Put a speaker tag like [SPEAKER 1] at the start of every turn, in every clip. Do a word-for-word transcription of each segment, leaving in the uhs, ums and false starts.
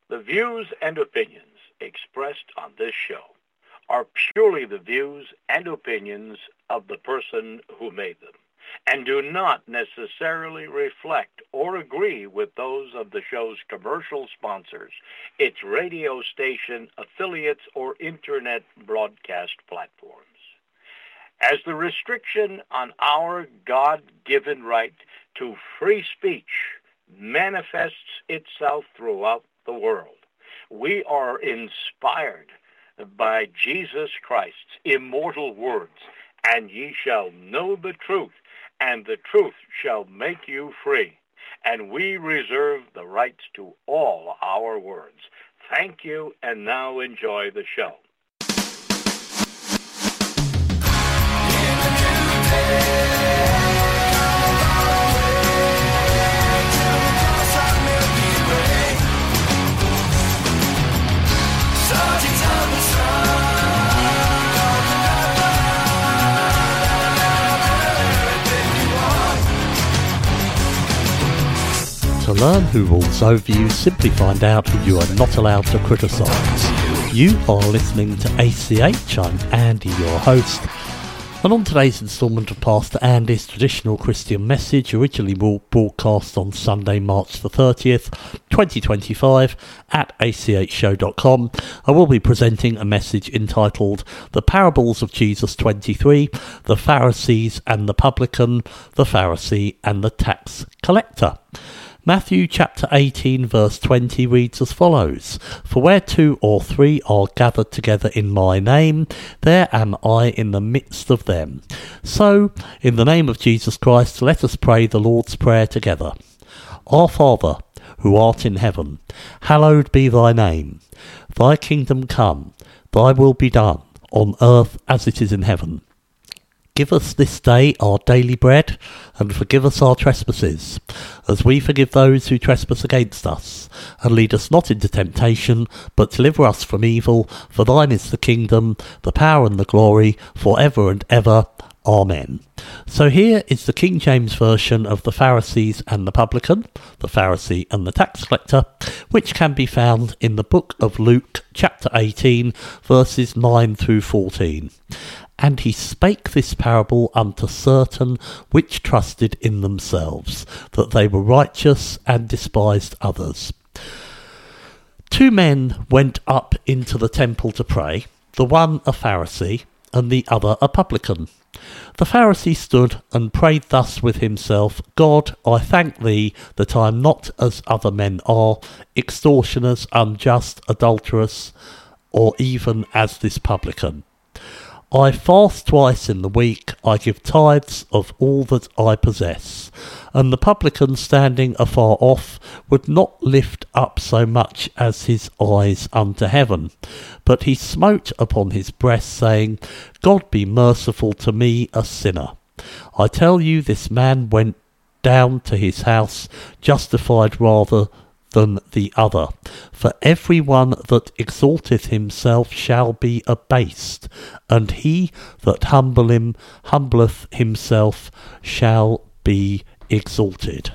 [SPEAKER 1] The views and opinions expressed on this show are purely the views and opinions of the person who made them, and do not necessarily reflect or agree with those of the show's commercial sponsors, its radio station affiliates, or internet broadcast platforms. As the restriction on our God-given right to free speech manifests itself throughout the world, we are inspired by Jesus Christ's immortal words, and ye shall know the truth, and the truth shall make you free. And we reserve the rights to all our words. Thank you, and now enjoy the show.
[SPEAKER 2] To learn who rules over you, simply find out who you are not allowed to criticise. You are listening to A C H. I'm Andy, your host. And on today's instalment of Pastor Andy's Traditional Christian Message, originally broadcast on Sunday, March the thirtieth, twenty twenty-five, at a c h show dot com, I will be presenting a message entitled The Parables of Jesus twenty-three, The Pharisees and the Publican, the Pharisee and the Tax Collector. Matthew chapter eighteen verse twenty reads as follows: For where two or three are gathered together in my name, there am I in the midst of them. So, in the name of Jesus Christ, let us pray the Lord's Prayer together. Our Father, who art in heaven, hallowed be thy name. Thy kingdom come, thy will be done, on earth as it is in heaven. Give us this day our daily bread, and forgive us our trespasses, as we forgive those who trespass against us. And lead us not into temptation, but deliver us from evil. For thine is the kingdom, the power and the glory, for ever and ever. Amen. So here is the King James Version of the Pharisees and the Publican, the Pharisee and the Tax Collector, which can be found in the book of Luke, chapter eighteen, verses nine through fourteen. And he spake this parable unto certain which trusted in themselves, that they were righteous, and despised others. Two men went up into the temple to pray, the one a Pharisee, and the other a publican. The Pharisee stood and prayed thus with himself, God, I thank thee that I am not as other men are, extortioners, unjust, adulterous, or even as this publican. I fast twice in the week, I give tithes of all that I possess. And the publican, standing afar off, would not lift up so much as his eyes unto heaven, but he smote upon his breast, saying, God be merciful to me, a sinner. I tell you, this man went down to his house justified rather than the other. For every one that exalteth himself shall be abased, and he that humble him, humbleth himself shall be exalted.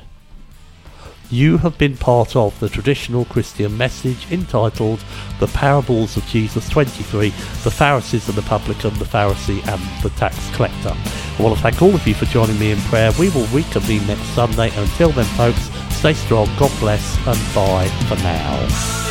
[SPEAKER 2] You have been part of the Traditional Christian Message entitled The Parables of Jesus twenty-three, The Pharisees and the Publican, the Pharisee and the Tax Collector. I want to thank all of you for joining me in prayer. We will reconvene next Sunday. Until then, folks, stay strong, God bless, and bye for now.